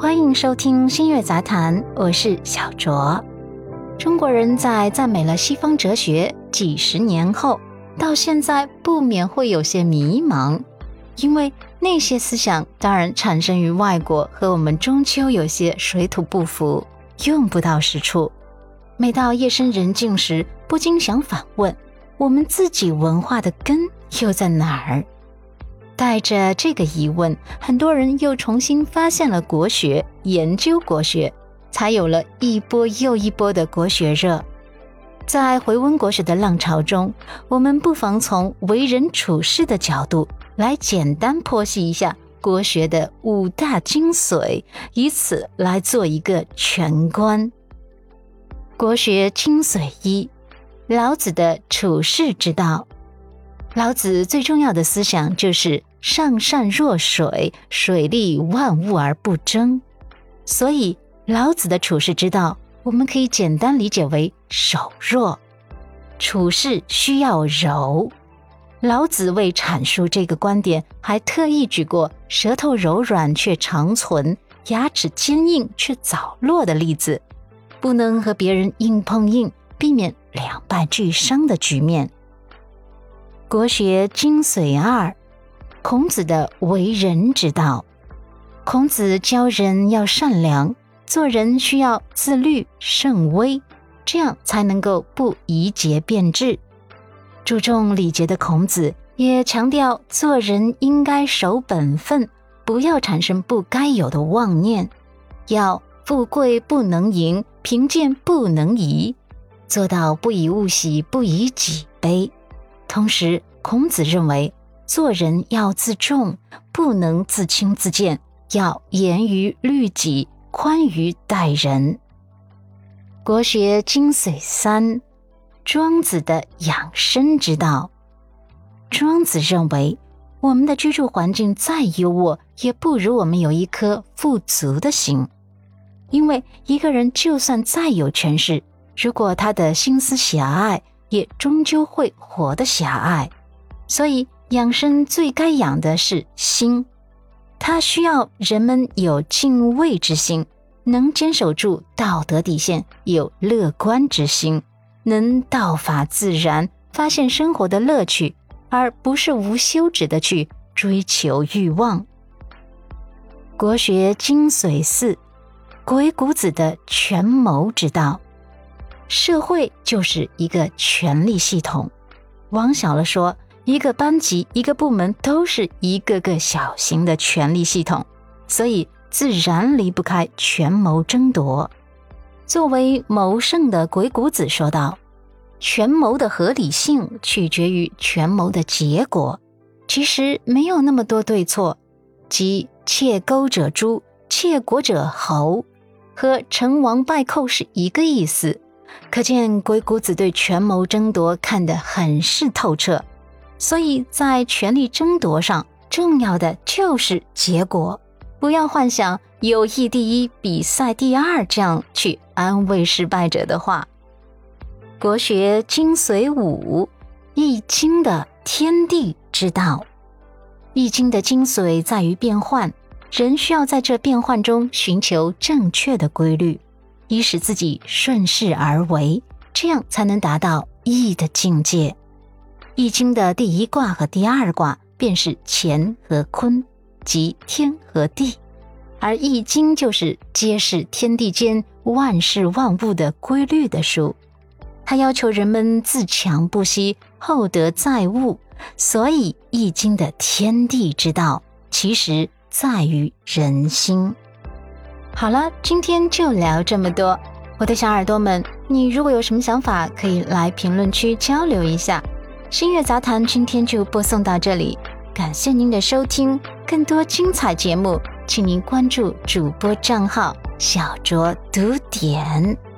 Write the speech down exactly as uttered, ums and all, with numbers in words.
欢迎收听新月杂谈，我是小卓。中国人在赞美了西方哲学几十年后，到现在不免会有些迷茫，因为那些思想当然产生于外国，和我们终究有些水土不服，用不到实处。每到夜深人静时，不禁想反问，我们自己文化的根又在哪儿？带着这个疑问，很多人又重新发现了国学，研究国学，才有了一波又一波的国学热。在回温国学的浪潮中，我们不妨从为人处事的角度来简单剖析一下国学的五大精髓，以此来做一个全观。国学精髓一，老子的处世之道。老子最重要的思想就是上善若水，水利万物而不争。所以老子的处世之道，我们可以简单理解为守弱。处事需要柔。老子为阐述这个观点，还特意举过舌头柔软却长存，牙齿坚硬却早落的例子，不能和别人硬碰硬，避免两败俱伤的局面。国学精髓二，孔子的为人之道。孔子教人要善良，做人需要自律慎微，这样才能够不宜节变质。注重礼节的孔子也强调做人应该守本分，不要产生不该有的妄念，要富贵不能淫，贫贱不能移，做到不以物喜，不以己悲。同时孔子认为做人要自重，不能自轻自贱，要严于律己，宽于待人。国学精髓三，庄子的养生之道。庄子认为，我们的居住环境再优渥，也不如我们有一颗富足的心。因为一个人就算再有权势，如果他的心思狭隘，也终究会活得狭隘。所以养生最该养的是心，它需要人们有敬畏之心，能坚守住道德底线，有乐观之心，能道法自然，发现生活的乐趣，而不是无休止的去追求欲望。国学精髓四，鬼谷子的权谋之道。社会就是一个权力系统，往小了说，一个班级一个部门都是一个个小型的权力系统，所以自然离不开权谋争夺。作为谋圣的鬼谷子说道，权谋的合理性取决于权谋的结果，其实没有那么多对错，即窃钩者诛，窃国者侯，和成王败寇是一个意思。可见鬼谷子对权谋争夺看得很是透彻，所以在权力争夺上，重要的就是结果，不要幻想友谊第一，比赛第二这样去安慰失败者的话。国学精髓五，易经的天地之道。易经的精髓在于变换，人需要在这变换中寻求正确的规律，以使自己顺势而为，这样才能达到易的境界。易经的第一卦和第二卦便是乾和坤，即天和地，而易经就是揭示天地间万事万物的规律的书。它要求人们自强不息，厚德载物，所以易经的天地之道其实在于人心。好了，今天就聊这么多。我的小耳朵们，你如果有什么想法，可以来评论区交流一下。星月杂谈今天就播送到这里，感谢您的收听。更多精彩节目，请您关注主播账号小卓读点。